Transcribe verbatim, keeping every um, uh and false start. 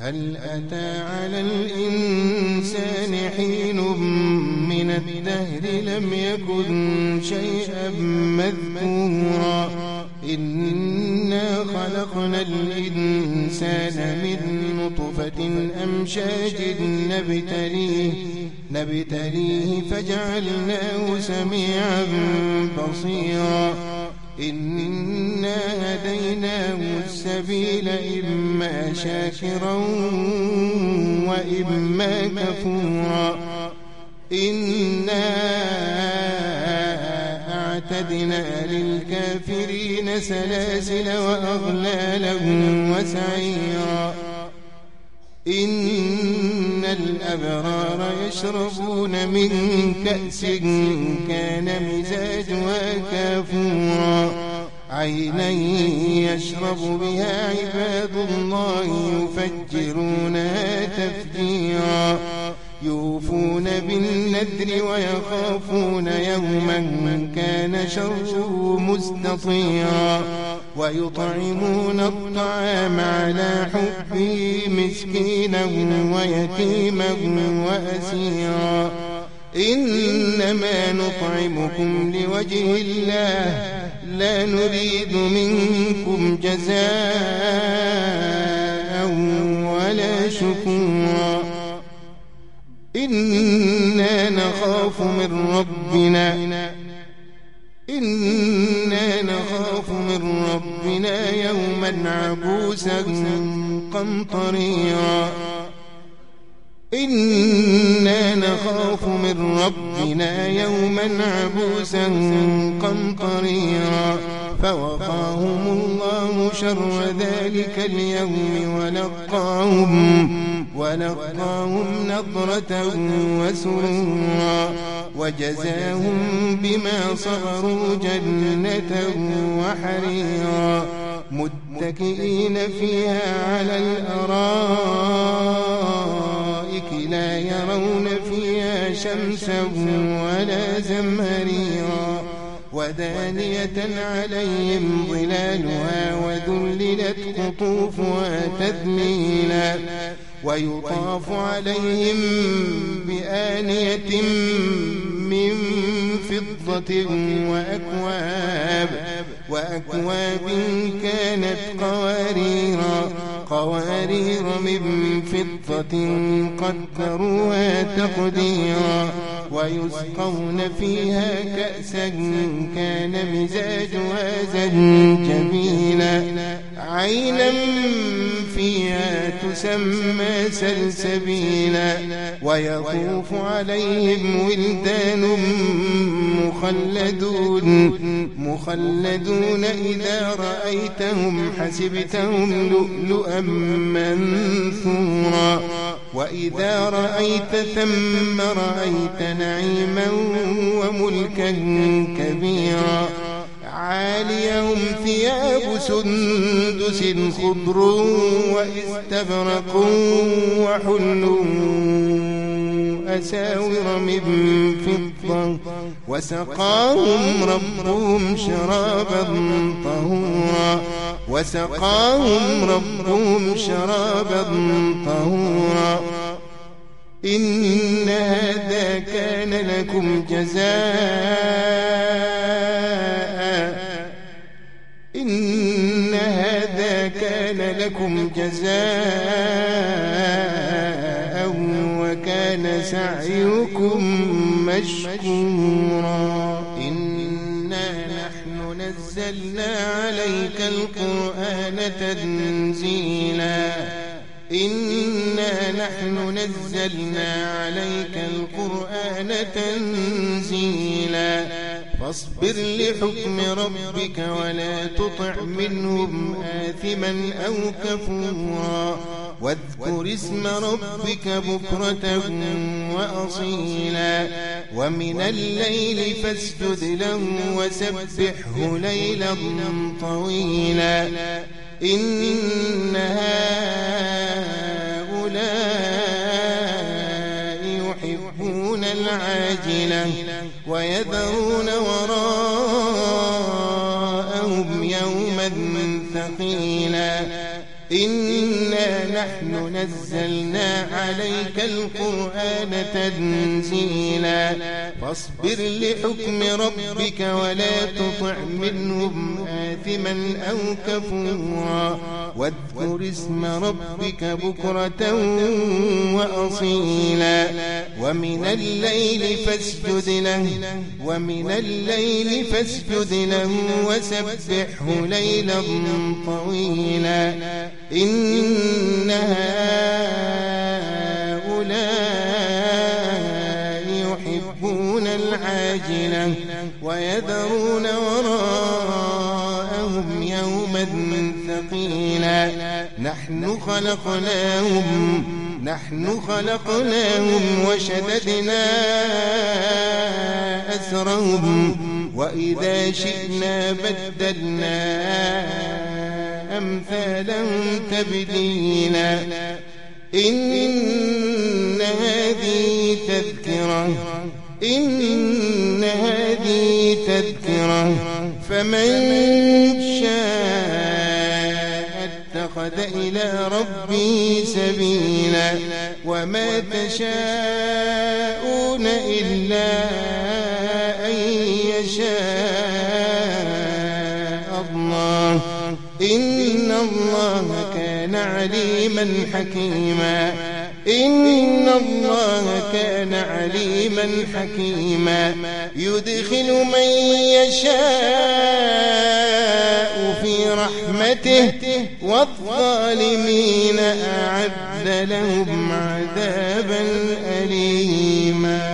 هل أتى على الإنسان حين من الدهر لم يكن شيئا مذكورا إنا خلقنا الإنسان من نطفة أمشاج نبتليه, نبتليه فجعلناه سميعا بصيرا إنا هديناه السبيل إما شاكرا وإما كفورا إنا أعتدنا للكافرين سلاسل وأغلالا وسعيرا إن الأبرار يشربون من كأس كان مزاجها كافورا عينا يشرب بها عباد الله يفجرونها تفجيرا يوفون بالنذر ويخافون يوما كان شره مستطيرا ويطعمون الطعام على حبه مسكينا ويتيما وأسيرا إنما نطعمكم لوجه الله لا نريد منكم جزاء ولا شكورا إنا نخاف من ربنا إنا نخاف من ربنا يوما عبوسا قمطريرا إنا نخاف من ربنا يوما عبوسا قمطريرا فوقاهم الله شر ذلك اليوم ولقاهم ولقاهم نضرة وسرورا وجزاهم بما صبروا جنة وحريرا متكئين فيها على الأرائك لا يرون فيها شمسا ولا زمهريرا ودانية عليهم ظلالها وذللت قطوفها تذليلا ويطاف عليهم بآنية من فضة وأكواب وأكواب كانت قواريرا قوارير من فضة قدروها تقديرا ويسقون فيها كأسا كان مزاجها زنجبيلا عينا فيها تسمى سلسبيلا ويطوف عليهم ولدان مخلدون مخلدون إذا رأيتهم حسبتهم لؤلؤا منثورا وإذا رأيت ثم رأيت نعيما وملكا كبيرا عاليهم ثياب سندس خضر واستبرق وحلوا أساور من فضة وسقاهم ربهم شرابا طهورا وسقاهم ربهم شرابا طهورا إن هذا كان لكم جزاء إن هذا كان لكم جزاء وكان سعيكم مشكورا إنا نحن نزلنا عليك القرآن تنزيلا إنا نحن نزلنا عليك القرآن تنزيلا فاصبر لحكم ربك ولا تطع منهم آثما أو كفورا واذكر اسم ربك بكرة وأصيلا ومن الليل فاسجد له وسبحه ليلا طويلا إن هؤلاء يحبون العاجلة ويذرون وراءهم يوما ثقيلا إنا نحن نزلنا عليك القرآن تنزيلا فاصبر لحكم ربك ولا تطع منهم آثما أو كفورا واذكر اسم ربك بكرة وأصيلا ومن الليل فاسجد له ومن الليل فاسجد له وسبحه ليلا طويلا إن هؤلاء يحبون العاجلة ويذرون وراءهم يوما ثقيلا نحن خلقناهم نحن خلقناهم وشددنا أسرهم وإذا شئنا بدلنا أمثالهم تبديلا إن هذه تذكرة إن هذه تذكرة فمن شاء اتخذ إلى ربه سبيلا وما تشاءون إلا أن يشاء الله إن الله كان عليما حكيما إن الله كان عليما حكيما يدخل من يشاء في رحمته والظالمين أعد لهم عذابا أليما.